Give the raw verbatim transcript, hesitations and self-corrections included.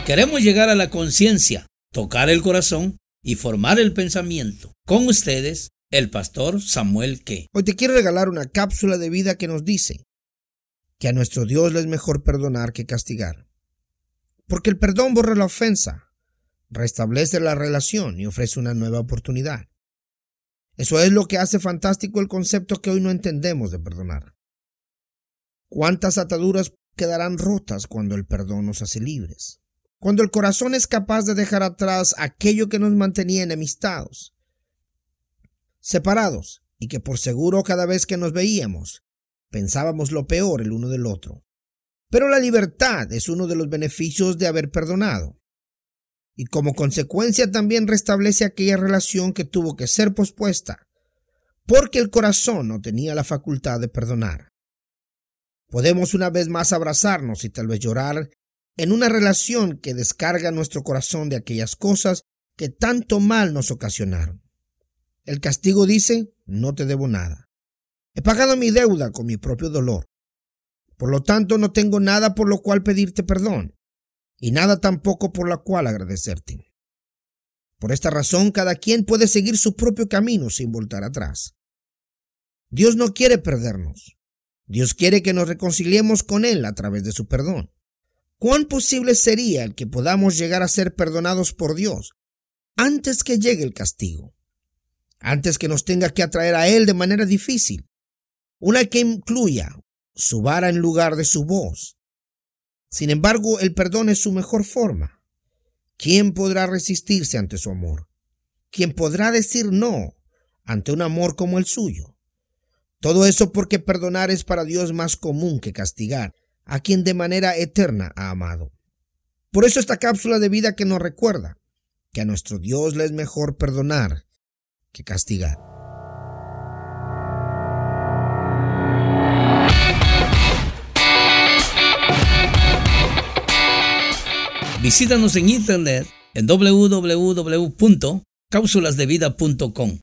Queremos llegar a la conciencia, tocar el corazón y formar el pensamiento. Con ustedes, el pastor Samuel Ke. Hoy te quiero regalar una cápsula de vida que nos dice que a nuestro Dios le es mejor perdonar que castigar. Porque el perdón borra la ofensa, restablece la relación y ofrece una nueva oportunidad. Eso es lo que hace fantástico el concepto que hoy no entendemos de perdonar. ¿Cuántas ataduras quedarán rotas cuando el perdón nos hace libres? Cuando el corazón es capaz de dejar atrás aquello que nos mantenía enemistados, separados, y que por seguro cada vez que nos veíamos, pensábamos lo peor el uno del otro. Pero la libertad es uno de los beneficios de haber perdonado. Y como consecuencia también restablece aquella relación que tuvo que ser pospuesta, porque el corazón no tenía la facultad de perdonar. Podemos una vez más abrazarnos y tal vez llorar en una relación que descarga nuestro corazón de aquellas cosas que tanto mal nos ocasionaron. El castigo dice, no te debo nada. He pagado mi deuda con mi propio dolor. Por lo tanto, no tengo nada por lo cual pedirte perdón, y nada tampoco por la cual agradecerte. Por esta razón, cada quien puede seguir su propio camino sin voltar atrás. Dios no quiere perdernos. Dios quiere que nos reconciliemos con Él a través de su perdón. ¿Cuán posible sería el que podamos llegar a ser perdonados por Dios antes que llegue el castigo? Antes que nos tenga que atraer a Él de manera difícil, una que incluya su vara en lugar de su voz. Sin embargo, el perdón es su mejor forma. ¿Quién podrá resistirse ante su amor? ¿Quién podrá decir no ante un amor como el suyo? Todo eso porque perdonar es para Dios más común que castigar a quien de manera eterna ha amado. Por eso esta cápsula de vida que nos recuerda que a nuestro Dios le es mejor perdonar que castigar. Visítanos en internet en doble u doble u doble u punto cápsulas de vida punto com.